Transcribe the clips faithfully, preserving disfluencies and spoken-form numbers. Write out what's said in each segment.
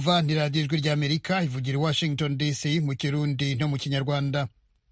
mwumva ni radiyo ijwi ry'Amerika ivugira i Washington D C mu Kirundi no mu Kinyarwanda.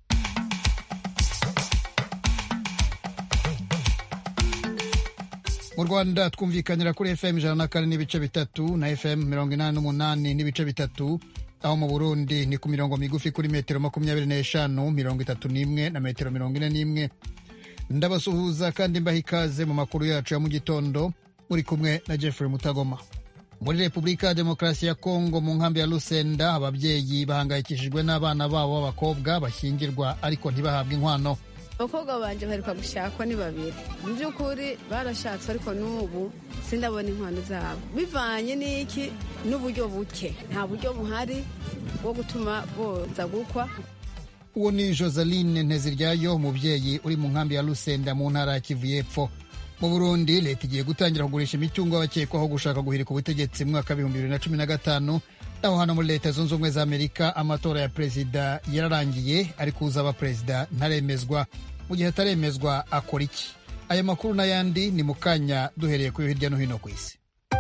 Mu Rwanda twumvikanira kuri F M ijana na kane n'ibice bitatu na F M mirongo inani n'umunani n'ibice bitatu, aho mu Burundi ni ku mirongo migufi kuri metero makumyabiri n'eshanu, mirongo itatu n'imwe na metero mirongo ine n'imwe. Ndabasuhuza kandi mbaha ikaze mu makuru yacu ya mu gitondo, muri kumwe na Jeffrey Mutagoma. Muri Repubulika ya Demokarasi ya Kongo mu nkambi ya Lusenda, ababyeyi bahangayikishijwe n'abana babo b'abakobwa bashyingirwa ariko ntibahabwe inkwano. Abakobwa banje baheruka gushakwa ni babiri. Mu by'ukuri barashatse ariko n'ubu sindabona inkwano zabo. Bivanye n'iki n'uburyo buke. Nta buryo buhari bwo gutuma boza gukwa. Uwo ni Joseline Nteziryayo, umubyeyi uri mu nkambi ya Lusenda mu ntara ya Kivu y'Epfo. Mu Burundi leta igiye gutangira kugurisha imitungo y'abakekwaho gushaka guhirika ubutegetsi mu mwaka w'ibihumbi bibiri na cumi na gatanu. Naho hano muri Leta Zunze Ubumwe za Amerika amatora ya perezida yararangiye, ariko uzaba perezida ntaremezwa. Mu gihe ataremezwa akora iki? Aya makuru n'ayandi ni mu kanya, duhereye kuri hirya no hino ku isi.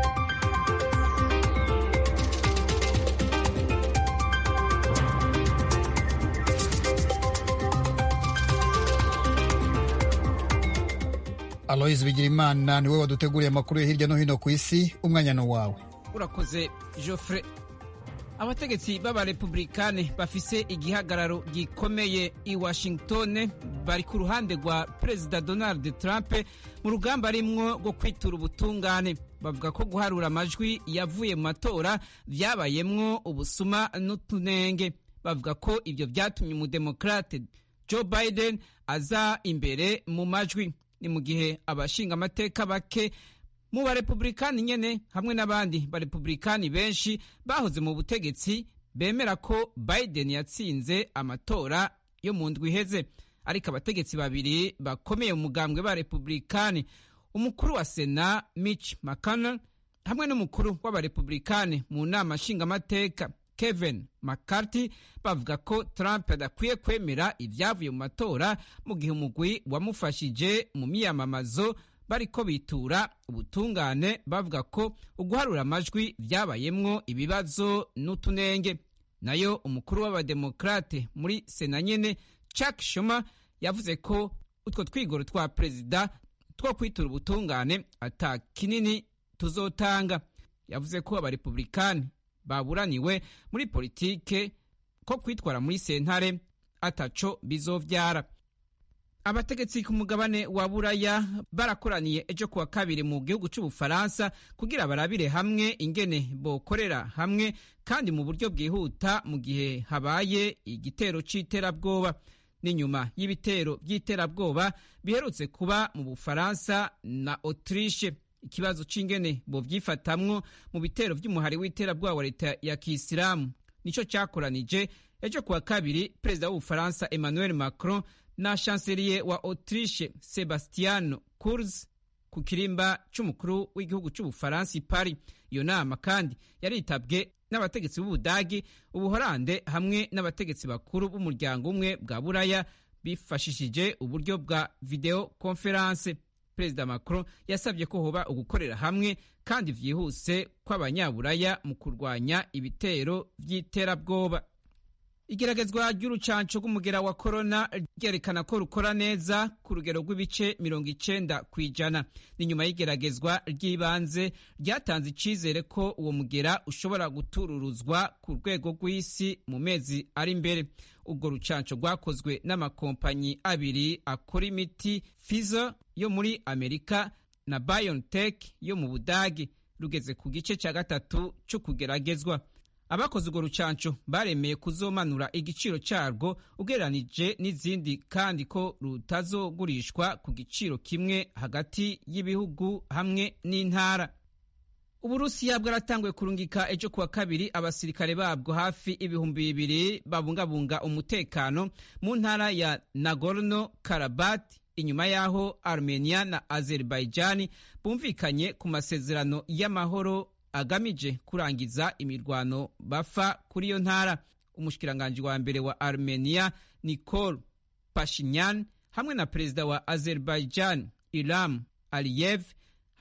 Aloys Bigirimana niwe waduteguriye amakuru ya hirya no hino ku isi. Umwanya no wawe. Urakoze Geoffrey. Abategetsi b'abarepublikane bafise igihagararo gikomeye i Washington bari ku ruhande rwa Perezida Donald Trump mu rugamba rimwo rwo kwitura ubutungane. Bavuga ko guharura amajwi yavuye mu matora vyabayemwo ubusuma n'utunenge. Bavuga ko ivyo vyatumye umudemokrate Joe Biden aza imbere mu majwi. Ni mu gihe abashinga amateka bake mu barepublikani nyene hamwe n'abandi barepublikani benshi bahoze mu butegetsi bemera ko Biden yatsinze amatora yo mu ndwi iheze. Ariko abategetsi babiri bakomeye mu mugambwe ba Republikani, umukuru wa Sena Mitch McConnell hamwe n'umukuru w'abarepublikani mu nama nshingamateka Kevin McCarthy, bavuga ko Trump adakwiye kwemera ivyavuye mu matora mu gihe umugwi wamufashije mu miyamamazo bariko bitura ubutungane, bavuga ko uguharura amajwi vyabayemwo ibibazo n'utunenge. Nayo umukuru w'abademokrate muri Sena nyene Chuck Schumer yavuze ko utwo twigoro twa perezida two kwitura ubutungane ata kinini tuzotanga. Yavuze ko abarepublikani baburaniwe muri politike ko kwitwara muri sentare ataco bizovyara. Abategetsi ku mugabane wa Buraya barakoraniye ejo kuwa kabiri mu gihugu c'Ubufaransa kugira barabire hamwe ingene bokorera hamwe kandi mu buryo bwihuta mu gihe habaye igitero c'iterabwoba. N'inyuma y'ibitero by'iterabwoba biherutse kuba mu Bufaransa na Autriche, ikibazo c'ingene bovyifatamwo mu bitero vy'umuhari w'iterabwoba wa leta ya Kisilamu nico cyakoranije ejo kuwa kabiri Perezida w'Ubufaransa Emmanuel Macron na chancelier wa Autriche Sebastian Kurz ku kirimba c'umukuru w'igihugu c'Ubufaransa i Paris. Iyo nama kandi yaritabwe n'abategetsi b'Ubudagi, Ubuholande hamwe n'abategetsi bakuru b'umuryango umwe bwa Buraya bifashishije uburyo bwa video conference. Perezida Macron yasabye ko hoba ugukorera hamwe kandi vyihuse kw'abanyaburaya mu kurwanya ibitero vy'iterabwoba. Igeragezwa ry'urucanco rw'umugera wa corona ryerekana ko rukora neza ku rugero rw'ibice mirongo icenda kw'ijana. Ni nyuma y'igeragezwa ry'ibanze ryatanze icizere ko uwo mugera ushobora gutururuzwa ku rwego rw'isi mu mezi ari imbere. Ubwo rucanco rwakozwe n'amakompanyi abiri akora imiti, Pfizer yo muri Amerika na BioNTech yo mu Budagi, rugeze ku gice cya gatatu cyo kugeragezwa. Abakoze urwo rucanco baremeye kuzomanura igiciro cyarwo ugereranije n'izindi kandi ko rutazogurishwa ku giciro kimwe hagati y'ibihugu hamwe n'intara. Uburusiya bwaratanguye kurungika ejo kuwa kabiri abasirikare babwo hafi ibihumbi bibiri babungabunga umutekano mu ntara ya Nagorno Karabakh, inyuma yaho Armenia na Azerbaijan bumvikanye ku masezerano y'amahoro agamije kurangiza imirwano bafa kuri iyo ntara. Umushikiranganje wa mbere wa Armenia Nikol Pashinyan hamwe na perezida wa Azerbaijan Ilham Aliyev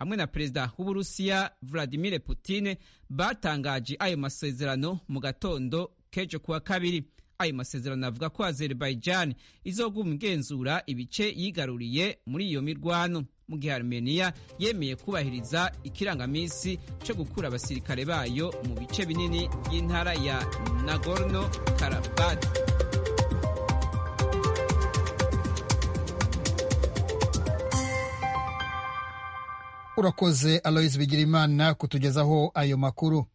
hamwe na perezida w'Uburusiya Vladimir Putin batangaje ayo masezerano mu gatondo kejo kuwa kabiri. Ayo masezerano avuga ko Azerbaijan izoguma igenzura ibice yigaruriye muri iyo mirwano, mu gihe Armenia yemeye kubahiriza ikirangamisi cyo gukura abasirikare bayo mu bice binini by'intara ya Nagorno Karabakh. Urakoze Alois Bigirimana kutugezaho ayo makuru.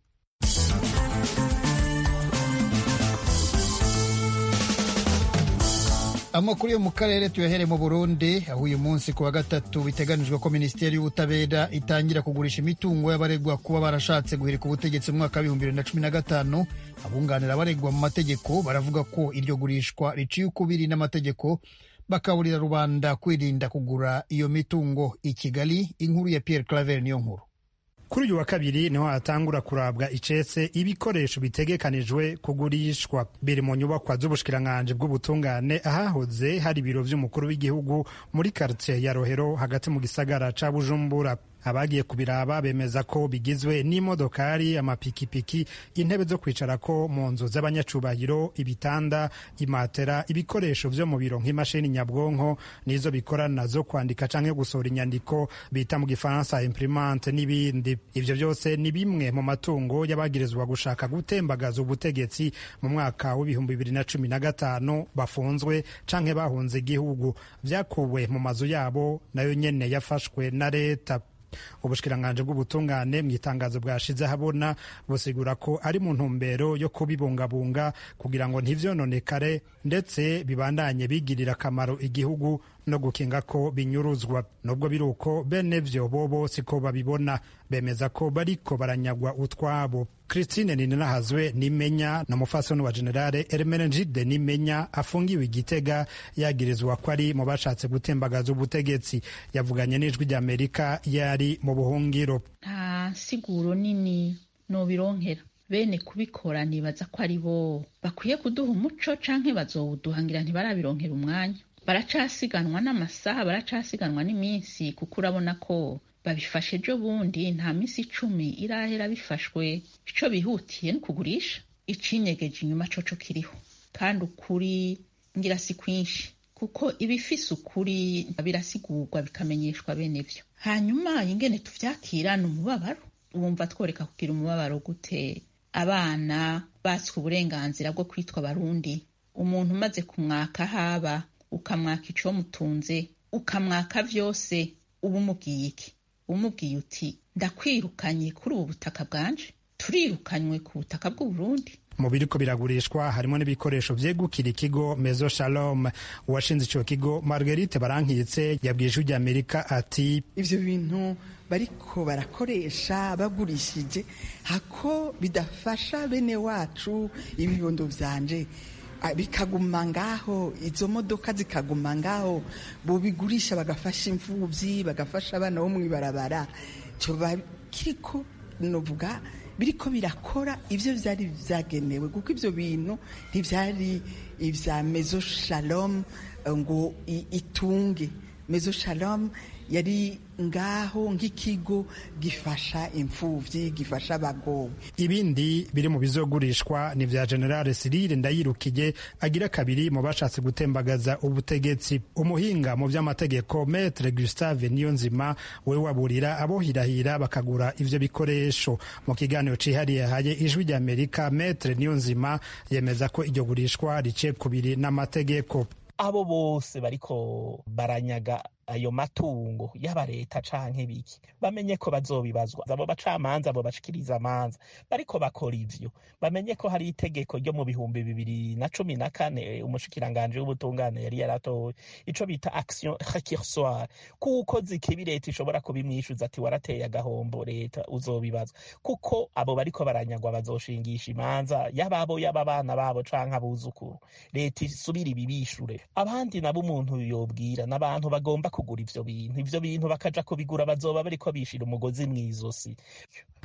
Amakuru yo mu karere tuyahere mu Burundi, aho uyu munsi kuwa gatatu biteganijwe ko Minisiteri y'Ubutabera itangira kugurisha imitungo y'abaregwa kuba barashatse guhirika ubutegetsi mu mwaka w'ibihumbi bibiri na cumi na gatanu. Abunganira abaregwa mu mategeko baravuga ko iryo gurishwa riciye ukubiri n'amategeko, bakaburira rubanda kwirinda kugura iyo mitungo. I Kigali, inkuru ya Pierre Claver niyo nkuru. Kuri uyu wa kabiri niho hatangura kurabwa icetse ibikoresho bitegekanijwe kugurishwa. Biri mu nyubakwa z'ubushikiranganji bw'ubutungane ahahoze hari ibiro vy'umukuru w'igihugu muri quartier ya Rohero hagati mu gisagara ca Bujumbura. Abagiye kubiraba bemeza ko bigizwe n'imodokari, amapikipiki, intebe zo kwicarako mu nzu z'abanyacubahiro, ibitanda, imatera, ibikoresho vyo mu biro nk'imashini nyabwonko nizo bikorana zo kwandika canke gusohora inyandiko bita mu gifaransa imprimante n'ibindi. Ivyo vyose ni bimwe mu matungo y'abagirizwa gushaka gutembagaza ubutegetsi mu mwaka w'ibihumbi bibiri na cumi na gatanu bafunzwe canke bahunze igihugu, vyakuwe mu mazu yabo nayo nyene yafashwe na leta. Ubushikiranganji bw'ubutungane mu itangazo bwashize habona busigura ko ari mu ntumbero yo kubibungabunga kugira ngo ntivyononekare ndetse bibandanye bigirira akamaro igihugu no gukinga ko binyuruzwa. Nubwo biruko bene vyo bobo siko babibona, bemeza ko bariko baranyagwa utwabo. Christine Ninahazwe Nimenya na mufasoni wa Generale Hermenegilde Nimenya afungiwe Igitega yagirizwa ko ari mu bashatse gutembagaza ubutegetsi. Yavuganye n'ijwi ry'Amerika yari mu buhungiro. Nta siguro nini no bironkera bene kubikora nibaza ko ari bo bakwiye kuduha umuco canke bazowuduhangira ntibarabironkera umwanya. Baracasiganwa n'amasaha, baracasiganwa n'iminsi, kuko urabona ko babifashe ejo bundi nta minsi icumi irahera bifashwe. Ico bihutiye no kugurisha, icinyegeje inyuma coco kiriho, kandi ukuri ngira si kwinshi, kuko ibifise ukuri birasigurwa bikamenyeshwa bene vyo. Hanyuma ingene tuvyakira n'umubabaro, wumva tworeka kugira umubabaro gute? Abana batswe uburenganzira bwo kwitwa Barundi, umuntu umaze kumwaka haba ukamwaka ico mutunze, ukamwaka vyose, ubu umubwiye iki? Umubwiye uti ndakwirukanye kuri ubu butaka bwanje, turirukanywe ku butaka bw'u Burundi. Mu biriko biragurishwa harimo n'ibikoresho vyegukira ikigo Mezo Shalom. Uwashinze ico kigo Marguerite Barankitse yabwiye ijwi ry'Amerika ati ivyo bintu bariko barakoresha bagurishije hako bidafasha bene wacu ibibondo vyanje bikaguma ngaho, izo modoka zikaguma ngaho, bo bigurisha bagafasha imfuvyi, bagafasha abana bo mwibarabara. Cyo kiriko novuga biriko birakora ivyo vyari vyagenewe, kuko ivyo bintu ntivyari ivya Mezo Shalom ngo itunge. Mezo Shalom yari ngaho nk'ikigo gifasha imfuvyi, gifasha abagowe. Ibindi biri mu bizogurishwa ni vya General Cyril Ndayirukije agira kabiri mu bashatse gutembagaza ubutegetsi. Umuhinga mu vy'amategeko Maître Gustave Niyonzima we waburira abohirahira bakagura ivyo bikoresho. Mu kiganiro cihariye haye ijwi ry'Amerika, Maître Niyonzima yemeza ko iryo gurishwa rice kubiri n'amategeko. Abo bose bariko baranyaga ayo matungo y'aba leta canke biki bamenye ko bazobibazwa. Abo bacamanza abo bashikiriza amanza bariko bakora ivyo bamenye ko hari itegeko ryo mu bihumbi bibiri na cumi na kane umushikiranganje w'ubutungane yari yaratoye ico bita action récursoire, kuko zikibi leta ishobora kubimwishuza ati warateye agahombo leta uzobibazwa. Kuko abo bariko baranyagwa bazoshingisha imanza y'ababo y'ababana babo canke abuzukuru, leta isubira ibibishure. Abandi nabo umuntu yobwira n'abantu bagomba kugura ivyo bintu ivyo bintu bakaja kubigura bazoba bariko bishira umugozi mwizosi.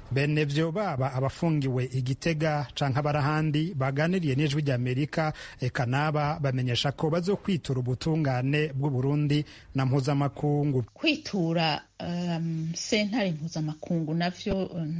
bene vyo baba abafungiwe igitega canke abarahandi baganiriye n'ijwi ry'Amerika eka naba bamenyesha ko bazokwitura ubutungane bw'Uburundi na mpuzamakungu. Kwitura um, sentare mpuzamakungu navyo um,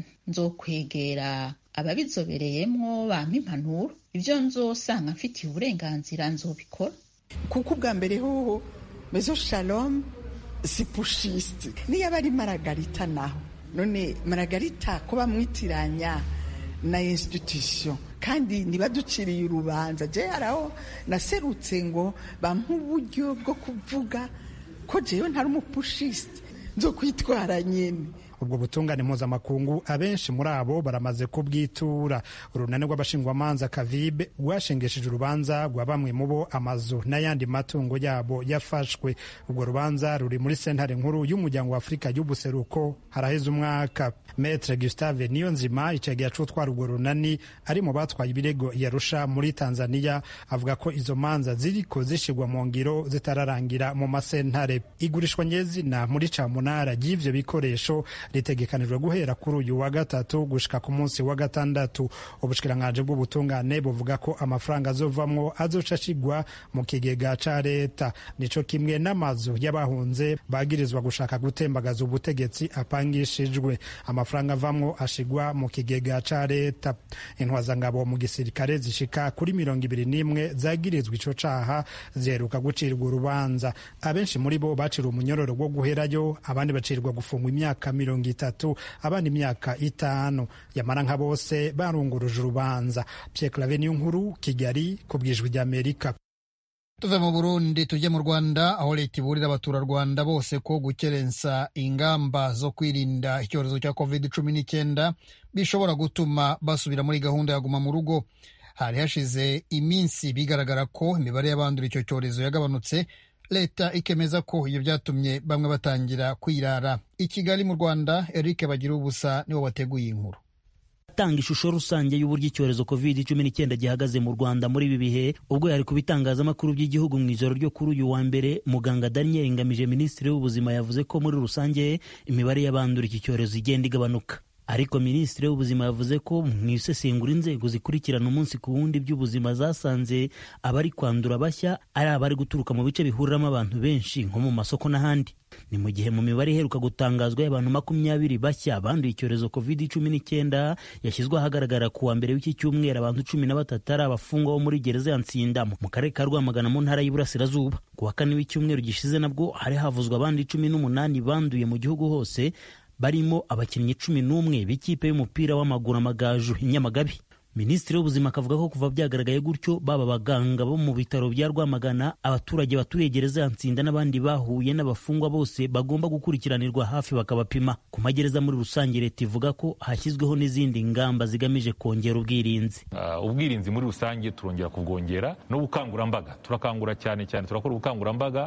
nzokwegera ababizobereyemwo bampa impanuro, ivyo nzosanga mfitiye uburenganzira nzobikora. Kuko ubwa mbere hoho Maison Shalom si pushiste niyo abari Maragarita naho none Maragarita ko bamwitiranya na institution kandi nibaduciriye urubanza je araho naserutse ngo bampa uburyo bwo kuvuga ko jewe ntari umupushiste nzokwitwara nyene. Ubwo butungane mpuzamakungu abenshi muri abo baramaze kubwitura. Urunani rw'abashingwamanza Kavibe rwashengeshije urubanza rwa bamwe mu bo amazu n'ayandi matungo yabo yafashwe. Ubwo rubanza ruri muri sentare nkuru y'umuryango wa Afurika y'ubuseruko haraheze umwaka. Maître Gustave Niyonzima icegera c'utwara urwo runani ari mu batwaye ibirego yarusha muri Tanzania avuga ko izo manza ziriko zishigwa mu ngiro zitararangira mu masentare. Igurishwa nyezina muri camunara ry'ivyo bikoresho ritegekanijwe guhera kuri uyu wa gatatu gushika ku munsi wa gatandatu. Ubushikiranganje bw'ubutungane buvuga ko amafaranga azovamwo azoca ashigwa mu kigega ca leta, nico kimwe n'amazu y'abahunze bagirizwa gushaka gutembagaza ubutegetsi apangishijwe. Amafaranga avamwo ashigwa mu kigega ca leta. Intwazangabo mu gisirikare zishika kuri mirongo ibiri n'imwe zagirizwa ico caha ziheruka gucirwa urubanza. Abenshi muri bo baciriwe umunyororo wo guherayo, abandi bacirwa gufungwa imyaka mirongo itatu, abandi imyaka itanu. Yamara nka bose barunguruje urubanza. Pierre Claver Niyonkuru, Kigali, ku bw'ijwi ry'Amerika. Tuve mu Burundi tujye mu Rwanda aho leta iburira abaturarwanda bose ko gukerensa ingamba zo kwirinda icyorezo cya covid cumi n'icyenda bishobora gutuma basubira muri gahunda ya guma mu rugo. Hari hashize iminsi bigaragara ko imibare y'abandura icyo cyorezo yagabanutse, leta ikemeza ko iyo byatumye bamwe batangira kwirara. I Kigali mu Rwanda, Eric Bagirubusa niwe wateguye inkuru. Tanga ishusho rusange y'uburyo icyorezo covid cumi n'icyenda gihagaze mu Rwanda muri ibi bihe, ubwo yari ku bitangazamakuru by'igihugu mu ijoro ryo kuri uyu wa mbere. Muganga Daniel Ngamije, minisitiri w'ubuzima, yavuze ko muri rusange imibare y'abandura iki cyorezo igenda igabanuka. Ariko minisitiri w'ubuzima yavuze ko mu isesengura inzego zikurikirana umunsi ku wundi by'ubuzima zasanze abari kwandura bashya ari abari guturuka mu bice bihuriramo abantu benshi nko mu masoko n'ahandi. Ni mu gihe mu mibare iheruka gutangazwa y'abantu makumyabiri bashya banduye icyorezo covid cumi n'icyenda yashyizwe ahagaragara ku wa mbere w'iki cyumweru, abantu cumi na batatu ari abafungwa bo muri gereza ya Ntsinda mu karere ka Rwamagana mu ntara y'Iburasirazuba. Ku wa kane w'icyumweru gishize nabwo hari havuzwa abandi cumi n'umunani banduye mu gihugu hose, barimo abakinnyi cumi n'umwe b'ikipe y'umupira w'amaguru Amagaju i Nyamagabe. Minisitiri w'ubuzima akavuga ko kuva byagaragaye gutyo, baba abaganga bo mu bitaro bya Rwamagana, abaturage baturiye gereza ya Ntsinda n'abandi bahuye n'abafungwa bose bagomba gukurikiranirwa hafi bakabapima. Ku magereza muri rusange, leta ivuga ko hashyizweho n'izindi ngamba zigamije kongera ubwirinzi. Uh, ubwirinzi muri rusange turongera kubwongera n'ubukangurambaga. Turakangura cyane cyane turakora ubukangurambaga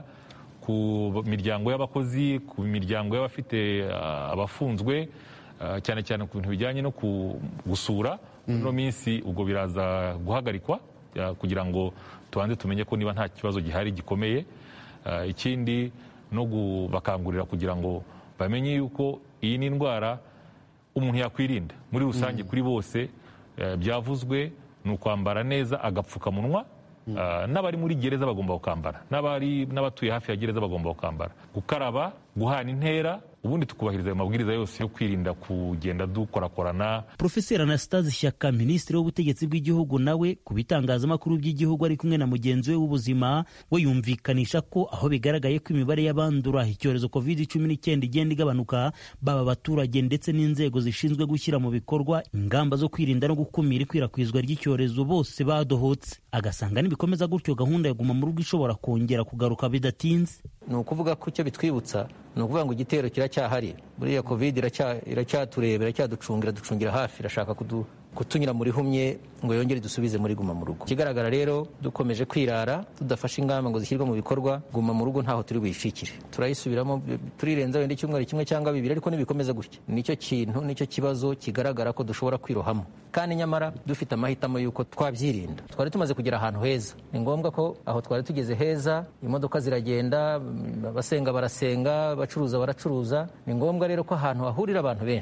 ku miryango y'abakozi, ku miryango y'abafite uh, abafunzwe, uh, cyane cyane ku bintu bijyanye no gusura. Ino minsi ubwo biraza guhagarikwa kugira ngo tubanze tumenye ko niba nta kibazo gihari gikomeye. Uh, ikindi no kubakangurira kugira ngo bamenye yuko iyi ni indwara umuntu yakwirinda muri rusange. mm. Kuri bose uh, byavuzwe ni ukwambara neza agapfukamunwa. mm. uh, n'abari muri gereza bagomba gukambara, n'abari n'abatuye hafi ya gereza bagomba gukambara, gukaraba, guhana intera, ubundi tukubahiriza ayo mabwiriza yose yo kwirinda kugenda dukorakorana. Profeseri Anastase Shyaka, minisitiri w'ubutegetsi bw'igihugu, nawe ku bitangazamakuru by'igihugu ari kumwe na mugenzi we w'ubuzima, we yumvikanisha ko aho bigaragaye ko imibare y'abandura icyorezo covid cumi n'icyenda igenda igabanuka, baba abaturage ndetse n'inzego zishinzwe gushyira mu bikorwa ingamba zo kwirinda no gukumira ikwirakwizwa ry'icyorezo bose badohotse. Agasanga nibikomeza gutyo gahunda ya guma mu rugo ishobora kongera kugaruka bidatinze. Ni ukuvuga ko icyo bitwibutsa ni ukuvuga ngo igitero kiracyahari, buriya covid iracyatureba, iracyaducungira, ducungira hafi, irashaka kudu kutunyura muri humye ngo yongere dusubize muri guma mu rugo. Kigaragara rero, dukomeje kwirara tudafashe ingamba ngo zishyirwe mu bikorwa, guma mu rugo ntaho turi buyishikire, turayisubiramo turirenza wenda icyumweru kimwe cyangwa bibiri, ariko nibikomeza gutya nicyo kintu nicyo kibazo kigaragara ko dushobora kwirohamo. Kandi nyamara dufite amahitamo y'uko twabyirinda. Twari tumaze kugera ahantu heza, ni ngombwa ko aho twari tugeze heza, imodoka ziragenda, abasenga barasenga, abacuruza baracuruza. Ni ngombwa rero ko ahantu hahurira abantu benshi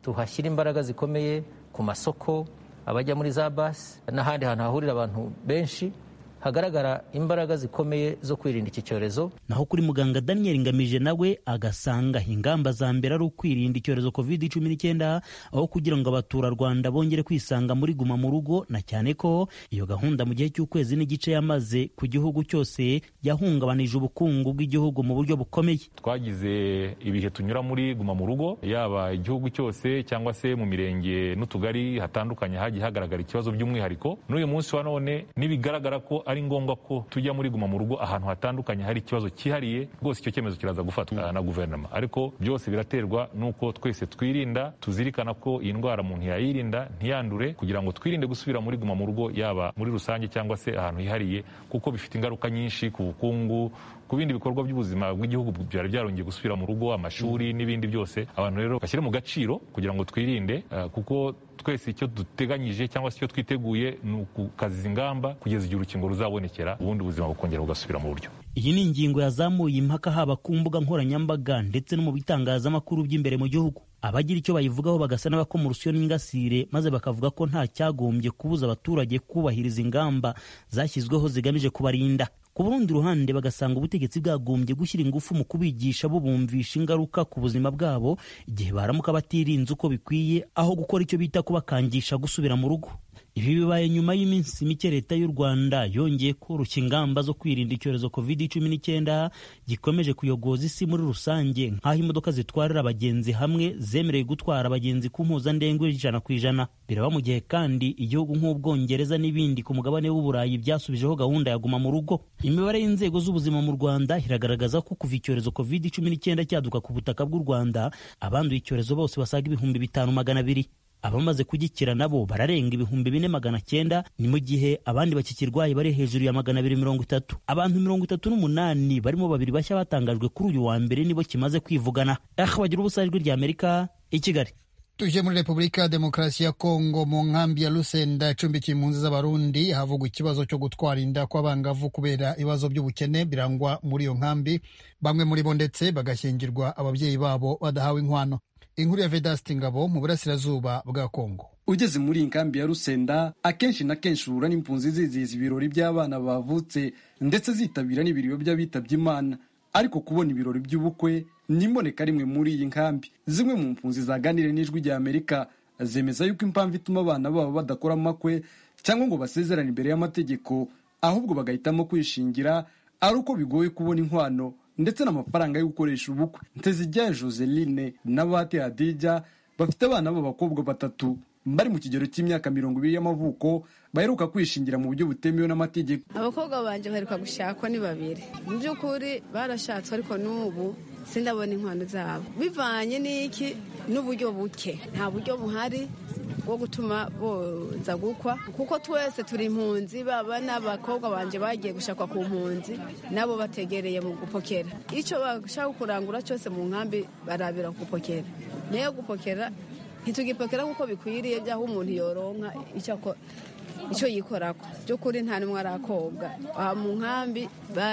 tuhashyira imbaraga zikomeye ku masoko, abajya muri za basi n'ahandi hantu hahurira abantu benshi, hagaragara imbaraga zikomeye zo kwirinda iki cyorezo. Naho kuri muganga Daniel Ngamije nawe agasanga ingamba za mbere ari ukwirinda icyorezo covid cumi n'icyenda aho kugira ngo abaturarwanda bongere kwisanga muri guma mu rugo, na cyane ko iyo gahunda mu gihe cy'ukwezi n'igice yamaze ku gihugu cyose yahungabanije ubukungu bw'igihugu mu buryo bukomeye. Twagize ibihe tunyura muri guma mu rugo, yaba igihugu cyose cyangwa se mu mirenge n'utugari hatandukanye hagiye hagaragara ikibazo by'umwihariko. N'uyu munsi wa none nibigaragara ko ari ngombwa ko tujya muri guma mu rugo ahantu hatandukanye hari ikibazo cyihariye, rwose icyo cyemezo kiraza gufatwa na guverinoma, ariko byose biraterwa nuko twese twirinda, tuzirikana ko iyi ndwara umuntu yayirinda ntiyandure, kugira ngo twirinde gusubira muri guma mu rugo yaba muri rusange cyangwa se ahantu hihariye, kuko bifite ingaruka nyinshi ku bukungu, ku bindi bikorwa by'ubuzima bw'igihugu byari byarongeye gusubira mu rugo, amashuri n'ibindi byose. Abantu rero bashyire mu gaciro kugira ngo twirinde, uh, kuko twese icyo duteganyije cyangwa se icyo twiteguye ni ukukaziza ingamba kugeza igihe urukingo ruzabonekera, ubundi ubuzima bukongera bugasubira mu buryo. Iyi ni ingingo yazamuye impaka haba ku mbuga nkoranyambaga ndetse no mu bitangazamakuru by'imbere mu gihugu. Abagira icyo bayivugaho bagasa n'abakoma urusyo n'ingasire, maze bakavuga ko nta cyagombye kubuza abaturage kubahiriza ingamba zashyizweho zigamije kubarinda. Ku rundi ruhande bagasanga ubutegetsi bwagombye gushyira ingufu mu kubigisha bubumvisha ingaruka ku buzima bwabo igihe baramuka batirinze uko bikwiye, aho gukora icyo bita kubakangisha gusubira mu rugo. Ibi bibaye nyuma y'iminsi mike leta y'u Rwanda yongeye koroshya ingamba zo kwirinda icyorezo covid cumi n'icyenda gikomeje kuyogoza isi muri rusange, nk'aho imodoka zitwarira abagenzi hamwe zemerewe gutwara abagenzi ku mpuzandengo y'ijana ku ijana. Biraba mu gihe kandi igihugu nk'Ubwongereza n'ibindi ku mugabane w'Uburayi byasubijeho gahunda ya guma mu rugo. Imibare y'inzego z'ubuzima mu Rwanda iragaragaza ko kuva icyorezo covid cumi n'icyenda cyaduka ku butaka bw'u Rwanda, abanduye icyorezo bose basaga ibihumbi bitanu magana abiri. Abamaze kugikira nabo bararenga ibihumbi bine magana cyenda, ni mu gihe abandi bakikirwaye bari hejuru ya magana abiri mirongo itatu. Abantu mirongo itatu n'umunani barimo babiri bashya batangajwe kuri uyu wa mbere nibo kimaze kwivugana. Ah, bagira ubusa ijwi rya Amerika i Kigali. Tuje muri Repubulika ya Demokarasi ya Kongo, mu nkambi ya Lusenda icumbikiye impunzi z'Abarundi havugwa ikibazo cyo gutwara inda kw'abangavu kubera ibibazo by'ubukene birangwa muri iyo nkambi, bamwe muri bo ndetse bagashyingirwa ababyeyi babo badahawe inkwano. Inkuru ya Vedaste Ngabo mu burasirazuba bwa Kongo. Ugeze muri inkambi ya Rusenda akenshi na kenshi uhura n'impunzi zizihiza ibirori by'abana bavutse ndetse zitabira n'ibiriro by'abitabye Imana, ariko kubona ibirori by'ubukwe nimboneka rimwe muri iyi nkambi. Zimwe mu mpunzi zaganire n'ijwi rya Amerika zemeza yuko impamvu ituma abana babo badakora amakwe cyangwa ngo basezerane imbere y'amategeko, ahubwo bagahitamo kwishingira, ari uko bigoye kubona inkwano ndetse n'amafaranga yo gukoresha ubukwe. Ntezijya Joseline na Bahati Hadija bafite abana b'abakobwa batatu bari mu kigero cy'imyaka mirongo ibiri y'amavuko, baheruka kwishingira mu buryo butemewe n'amategeko. Abakobwa banje baheruka gushakwa ni babiri. Mu by'ukuri barashatse, ariko n'ubu sindabona inkwano zabo, bivanye n'iki n'uburyo buke. Nta buryo buhari bwo gutuma boza gukwa, kuko twese turi impunzi. Baba n'abakobwa banje bagiye gushakwa ku mpunzi, nabo bategereye mu gupokera. Icyo bashaka kurangura cyose mu nkambi barabira gupokera. Niyo gupokera ntitugipokera kuko bikwiriye, byaho umuntu yoronka icyo icyo yikorako. By'ukuri nta n'umwe arakobwa mu nkambi,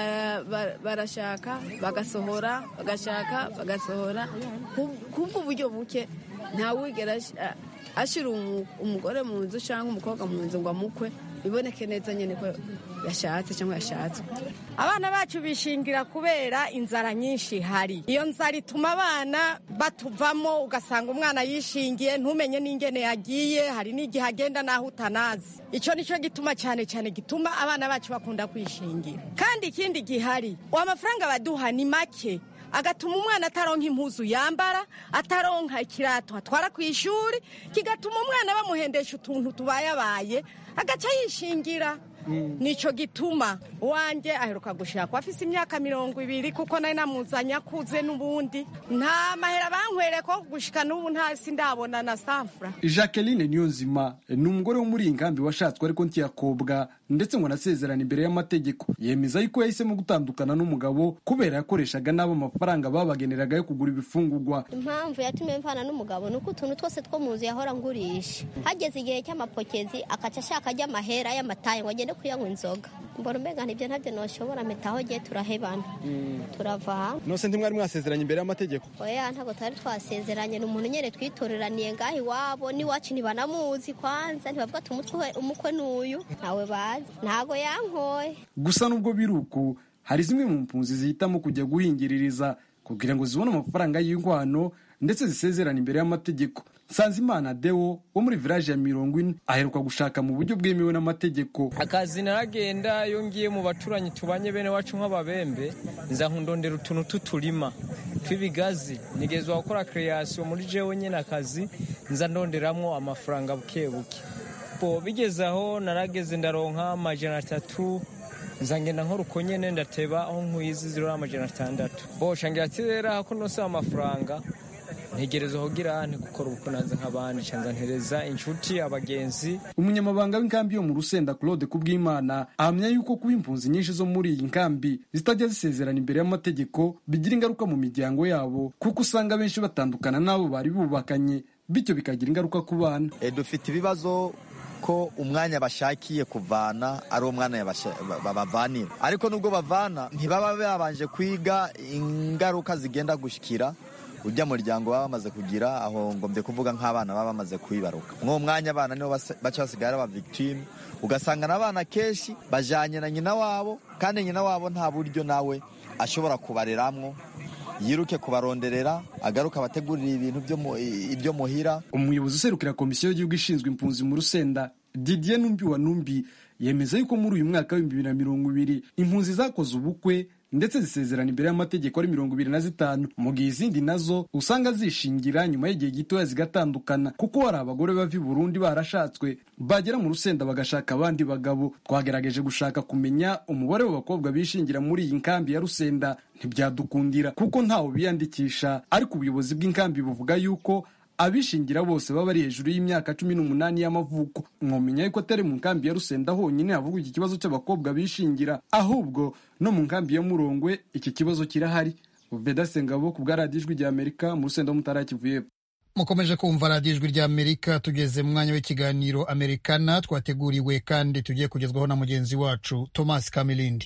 barashaka bagasohora, bagashaka bagasohora, kubwo uburyo buke. Nta wigera ashira umugore mu nzu cyangwa umukobwa mu nzu ngo amukwe biboneke neza nyine ko yashatse cyangwa yashatswe. Abana bacu bishingira kubera inzara nyinshi hari. Iyo nzara ituma abana batuvamo, ugasanga umwana yishingiye ntumenye n'ingene yagiye, hari n'igihe agenda naho utanazi. Icyo nicyo gituma cyane cyane gituma abana bacu bakunda kwishingira. Kandi ikindi gihari, amafaranga baduha ni make, agatuma umwana ataronka impuzu yambara, ataronka ikirato atwara ku ishuri, kigatuma umwana bamuhendesha utuntu tubayabaye, agaca yishingira. Nico gituma wanje aheruka gushaka afise imyaka mirongo ibiri, kuko nari namuzanya kuze n'ubundi nta mahera bankwere ko gushika n'ubu nta sindabona na safra. Jacqueline Niyonzima ni umugore wo muri inkambi washatswe ariko ntiyakobwa ndetse ngo nasezerana imbere y'amategeko. Yemeza yuko yahisemo gutandukana n'umugabo kubera yakoreshaga nabo amafaranga babageneraga yo kugura ibifungurwa. Impamvu yatumye mvana n'umugabo nuko utuntu twose two muzi yahora ngurisha, hageze igihe cy'amapokezi akaca ashaka ajya amahera y'amataye ngo agende tugende kuyanywa inzoga mbona umenga ntibyo ntabyo noshobora mpitaho giye turahebana turava hamwe. Nose ntimwari mwasezeranye imbere y'amategeko? Oya ntabwo twari twasezeranye, ni umuntu nyene twitoreraniye ngaho iwabo n'iwacu ntibanamuzi kwanza, ntibavuga ati umutwe umukwe n'uyu ntawe bazi, ntago yankoye. Gusa nubwo biruko hari zimwe mu mpunzi zihitamo kujya guhingiririza kugira ngo zibone amafaranga y'inkwano ndetse zisezerana imbere y'amategeko. Sanzimana Deo wo muri village ya mirongo ine aheruka gushaka mu buryo bwemewe n'amategeko. Akazi naragenda yongiye mu baturanyi tubanye bene wacu nk'ababembe nza nkundondera utuntu tuturima twibigazi nigezwa gukora creation muri jewe nyene akazi nza ndonderamwo amafaranga buke buke. Bo bigezaho narageze ndaronka amajana atatu nzangenda nkora uko nyene ndateba aho nkwizi ziro amajana atandatu. Bo shangira tirera hako nose amafaranga ntegereza hogira nte gukora ubukunanza nk'abandi canza ntereza inshuti abagenzi. Umunyamabanga w'inkambi yo mu Rusenda Claude Kubwimana ahamya yuko kuba impunzi nyinshi zo muri iyi nkambi zitajya zisezerana imbere y'amategeko bigira ingaruka mu miryango yabo kuko usanga benshi batandukana n'abo bari bubakanye bityo bikagira ingaruka ku bana. E, dufite ibibazo ko umwanya bashakiye kuvana ari umwana babavanira, ariko nubwo bavana ntibaba babanje kwiga ingaruka zigenda gushikira ujya muryango baba bamaze kugira, aho ngombye kuvuga nk'abana baba bamaze kwibaruka. Mwo mwanya abana nibo baca basigara aba victime, ugasanga n'abana keshi bajanye na nyina wabo kandi nyina wabo nta buryo nawe ashobora kubareramwo, yiruke kubaronderera agaruka abategurira ibintu byo ibyo muhira. Umuyobozi userukira komisiyo y'igihugu ishinzwe impunzi mu Rusenda Didier Numbi wa Numbi yemeza yuko muri uyu mwaka wa bibiri na mirongo ibiri impunzi zakoze ubukwe ndetse zisezerana imbere y'amategeko ari mirongo ibiri na zitanu, mu gihe izindi nazo usanga zishingira nyuma y'igihe gitoya zigatandukana kuko hari abagore bava i Burundi barashatswe bagera mu Rusenda bagashaka abandi bagabo. Twagerageje gushaka kumenya umubare w'abakobwa bishingira muri iyi nkambi ya Rusenda ntibyadukundira kuko ntawo biyandikisha, ariko ubuyobozi bw'inkambi buvuga yuko abishingira bose baba ari hejuru y'imyaka cumi n'umunani y'amavuko. Mwomenya yuko atari mu nkambi ya Rusenda honyine havugwa iki kibazo cy'abakobwa bishingira, ahubwo no mu nkambi ya Murongwe iki kibazo kirahari. Veda Sengabo ku bwa Radio Ijwi rya Amerika mu Rusenda Mutara Kivuye. Mukomeje kumva Radio Ijwi rya Amerika, tugeze mu mwanya w'ikiganiro Americana twateguriwe kandi tugiye kugezwaho na mugenzi wacu Thomas Kamilindi.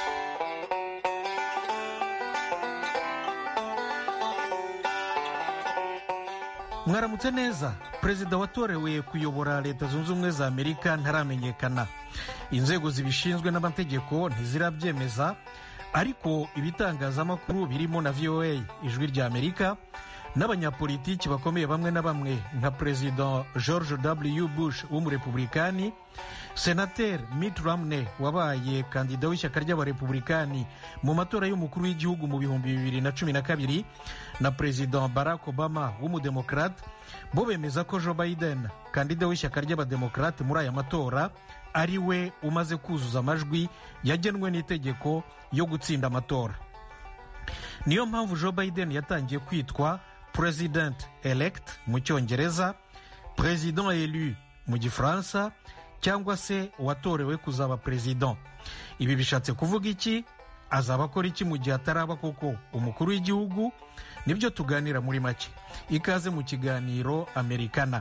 Mwaramutse neza. Perezida watorewe kuyobora Leta Zunze Ubumwe za Amerika ntaramenyekana. Inzego zibishinzwe n'amategeko ntizirabyemeza, ariko ibitangazamakuru birimo na V O A Ijwi rya Amerika n'abanyapolitiki bakomeye bamwe na bamwe nka Perezida George W Bush w'umurepublikani, Senateur Mitt Romney wabaye kandida w'ishyaka ry'abarepublikani mu matora y'umukuru w'igihugu mu bihumbi bibiri na cumi na kabiri, na Perezida Barack Obama w'umudemokrate, bo bemeza ko Joe Biden kandida w'ishyaka ry'abademokrate muri aya matora ari we umaze kuzuza amajwi yagenwe n'itegeko yo gutsinda amatora. Niyo mpamvu Joe Biden yatangiye kwitwa President elect mu Cyongereza, President élu mu Gifaransa, cyangwa se watorewe kuzaba president. Ibi bishatse kuvuga iki? Azaba akora iki mu gihe ataraba koko umukuru w'igihugu? Nibyo tuganira muri make. Ikaze mu kiganiro Americana.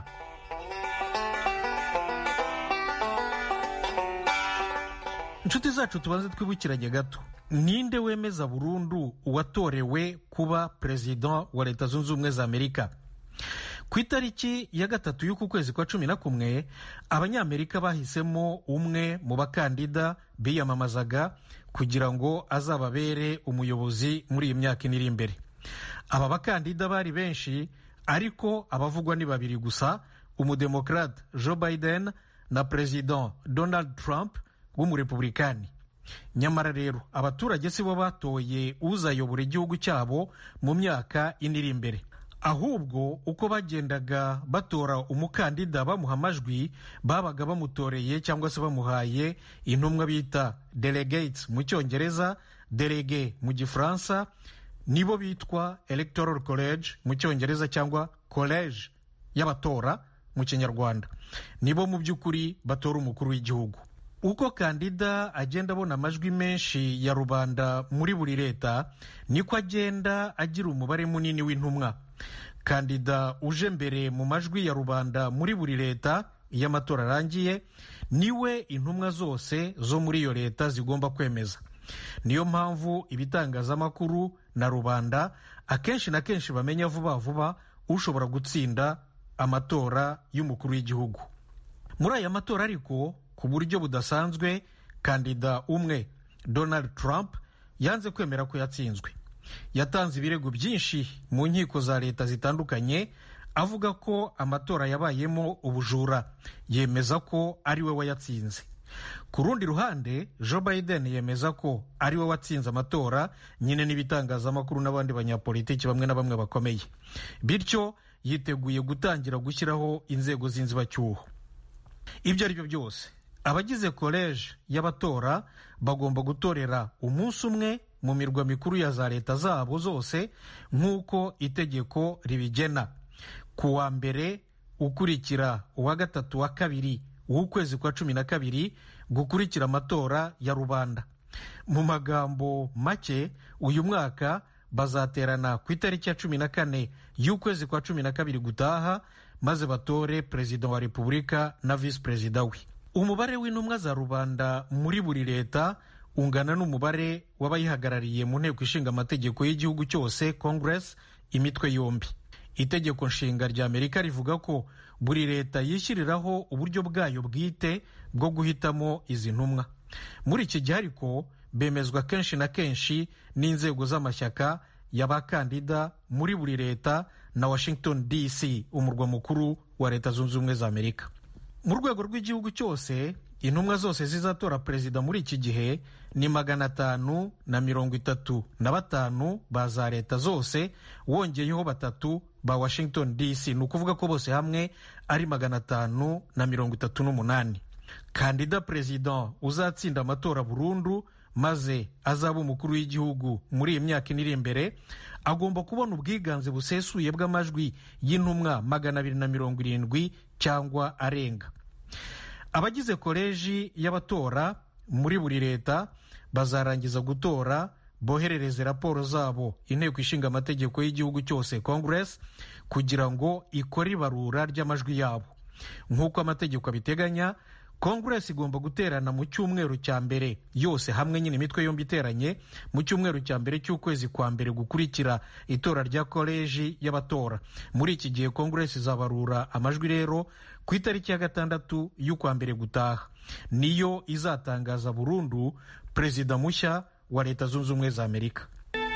Inshuti zacu tubanze twibukiranye gato. Ninde wemeza burundu uwatorewe kuba president wa Leta Zunze Ubumwe za Amerika? Ku itariki ya gatatu y'uku kwezi kwa cumi na kumwe, abanyamerika bahisemo umwe mu bakandida biyamamazaga kugira ngo azababere umuyobozi muri iyi myaka iri imbere. Aba bakandida bari benshi, ariko abavugwa ni babiri gusa, umudemokrate Joe Biden na President Donald Trump w'umurepublikani. Nyamara rero abaturage sibo batoye uzayobora igihugu cyabo mu myaka iri imbere. Ahubwo uko bagendaga batora umukandida bamuha amajwi, babaga bamutoreye cyangwa se bamuhaye intumwa bita delegates mu Cyongereza, délégué mu Gifaransa, nibo bitwa electoral college mu Cyongereza cyangwa college y'abatora mu Kinyarwanda. Nibo mu by'ukuri batora umukuru w'igihugu. Uko kandida agenda abona amajwi menshi ya rubanda muri buri leta, niko agenda agira umubare munini w'intumwa. Kandida uje mbere mu majwi ya rubanda muri buri leta, iyo amatora arangiye niwe intumwa zose zo muri iyo leta zigomba kwemeza. Niyo mpamvu ibitangazamakuru na rubanda akenshi na kenshi bamenya vuba vuba ushobora gutsinda amatora y'umukuru w'igihugu. Muri aya matora ariko ku buryo budasanzwe kandida umwe Donald Trump yanze kwemera ko yatsinzwe. Yatanze ibirego byinshi mu nkiko za leta zitandukanye avuga ko amatora yabayemo ubujura, yemeza ko ari we wayatsinze. Ku rundi ruhande Joe Biden yemeza ko ari we watsinze amatora, nyine n'ibitangazamakuru n'abandi banyapolitiki bamwe na bamwe bakomeye. Bityo yiteguye gutangira gushyiraho inzego z'inzibacyuho. Ibyo ari byo byose abagize koleji y'abatora bagomba gutorera umunsi umwe mu mirwa mikuru ya za leta zabo zose nk'uko itegeko ribigena. Ku wa mbere ukurikira uwa gatatu wa kabiri w'ukwezi kwa cumi na kabiri gukurikira amatora ya rubanda. Mu magambo make uyu mwaka bazaterana ku itariki ya cumi na kane y'ukwezi kwa cumi na kabiri gutaha, maze batore perezida wa repubulika na visi perezida we. Umubare w'intumwa za rubanda muri buri leta ungana n'umubare w'abayihagarariye mu nteko ishinga amategeko y'igihugu cyose, Congress, imitwe yombi. Itegeko nshinga rya Amerika rivuga ko buri leta yishyiriraho uburyo bwayo bwite bwo guhitamo izi ntumwa. Muri iki gihe ariko bemezwa kenshi na kenshi n'inzego z'amashyaka y'abakandida muri buri leta na Washington D C, umurwa mukuru wa Leta Zunze Ubumwe za Amerika. Mu rwego rw'igihugu cyose intumwa zose zizatora perezida muri iki gihe ni magana atanu na mirongo itatu na batanu ba za leta zose, wongeyeho batatu ba Washington D C, ni ukuvuga ko bose hamwe ari magana atanu na mirongo itatu n'umunani. Kandida perezida uzatsinda amatora burundu maze azaba umukuru w'igihugu muri iyi myaka iri imbere agomba kubona ubwiganze busesuye bw'amajwi y'intumwa magana abiri na mirongo irindwi cyangwa arenga. Abagize koleji y'abatora muri buri leta bazarangiza gutora, boherereze raporo zabo inteko ishinga amategeko y'igihugu cyose, Congress, kugira ngo ikore ibarura ry'amajwi yabo. Nk'uko amategeko abiteganya, Congress igomba guterana mu cyumweru cya mbere yose hamwe, nyine imitwe yombi iteranye mu cyumweru cya mbere cy'ukwezi kwa mbere gukurikira itora rya koleji y'abatora. Muri iki gihe Congress izabarura amajwi rero ku itariki ya gatandatu y'ukwa mbere gutaha. Niyo izatangaza burundu perezida mushya wa Leta Zunze Ubumwe za Amerika.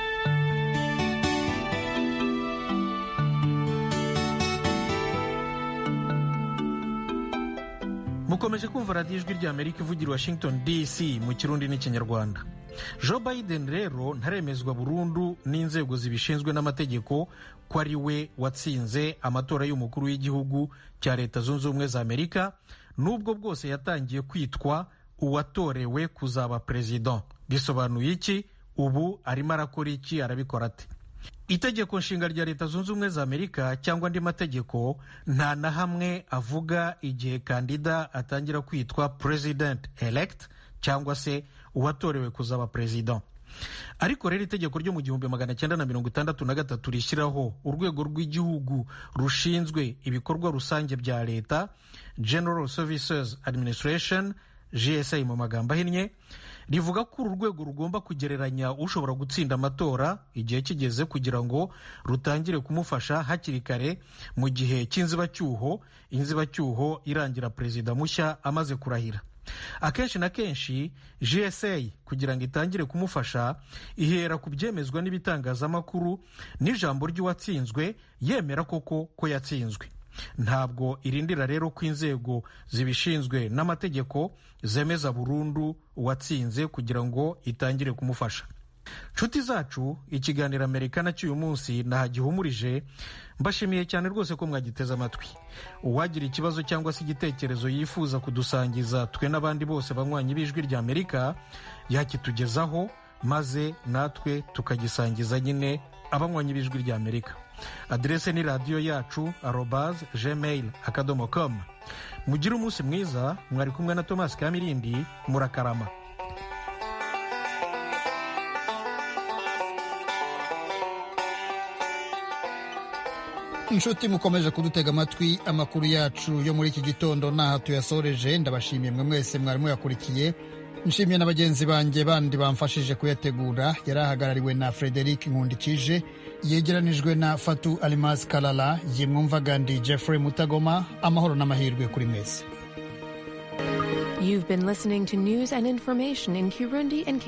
Mukomeje kumva radiyo ijwi rya Amerika ivugira Washington D C mu Kirundi n'Ikinyarwanda. Joe Biden rero ntaremezwa burundu n'inzego zibishinzwe n'amategeko ko ari we watsinze amatora y'umukuru w'igihugu cya Leta Zunze Ubumwe za Amerika, nubwo bwose yatangiye kwitwa uwatorewe kuzaba perezida. Bisobanuye iki? Ubu arimo arakora iki? Arabikora ate? Itegeko nshinga rya Leta Zunze Ubumwe za Amerika cyangwa andi mategeko nta na hamwe avuga igihe kandida atangira kwitwa president elect cyangwa se uwatorewe kuzaba perezida. Ariko rero itegeko ryo mu gihumbi magana cyenda na mirongo itandatu na gatatu rishyiraho urwego rw'igihugu rushinzwe ibikorwa rusange bya leta, General Services Administration, G S A mu magambo ahinnye, rivuga ko uru rwego rugomba kugereranya ushobora gutsinda amatora igihe kigeze kugira ngo rutangire kumufasha hakiri kare mu gihe cy'inzibacyuho, inzibacyuho irangira perezida mushya amaze kurahira. Akenshi na kenshi G S A kugira ngo itangire kumufasha ihera ku byemezwa n'ibitangazamakuru n'ijambo ry'uwatsinzwe yemera koko ko yatsinzwe. Ntabwo irindira rero ko inzego zibishinzwe n'amategeko zemeza burundu uwatsinze kugira ngo itangire kumufasha. Nshuti zacu, ikiganiro Amerikana cy'uyu munsi nahagihumurije. Mbashimiye cyane rwose ko mwagiteze amatwi. Uwagira ikibazo cyangwa se igitekerezo yifuza kudusangiza twe n'abandi bose banywanyi b'ijwi rya Amerika yakitugezaho, maze natwe tukagisangiza nyine abanywanyi b'ijwi rya Amerika. Adrese ni radiyo yacu arobase gmail akadomo com. Mugire umunsi mwiza. Mwari kumwe na Thomas Kamirindi. Murakarama. inshuti mukomeje kudutega amatwi, amakuru yacu yo muri iki gitondo naha tuyasoreje. Ndabashimiye mwe mwese mwari muyakurikiye, nshimiye na bagenzi banjye bandi bamfashije kuyategura. Yarahagarariwe na Frederic Nkundikije, yegeranijwe na Fatu Alimas Kalala, yimwumvaga ndi Jeffrey Mutagoma. Amahoro n'amahirwe kuri mwese. You've been listening to news and information in Kirundi and